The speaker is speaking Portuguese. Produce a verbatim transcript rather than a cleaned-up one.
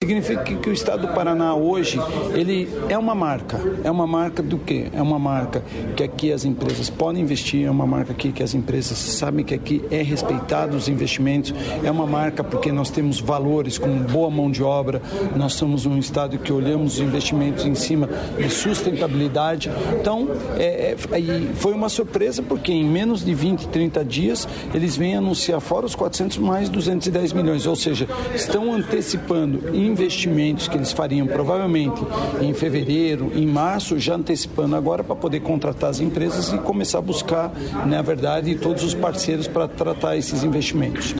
Significa que, que o Estado do Paraná hoje, ele é uma marca. É uma marca do quê? É uma marca que aqui as empresas podem investir, é uma marca aqui que as empresas sabem que aqui é respeitado os investimentos, é uma marca porque nós temos valores como boa mão de obra, nós somos um Estado que olhamos os investimentos em cima de sustentabilidade. Então, é, é, foi uma surpresa porque em menos de vinte, trinta dias eles vêm anunciar fora os quatrocentos mais duzentos e dez milhões, ou seja, estão antecipando investimentos que eles fariam provavelmente em fevereiro, em março, já antecipando agora para poder contratar as empresas e começar a buscar, na verdade, todos os parceiros para tratar esses investimentos.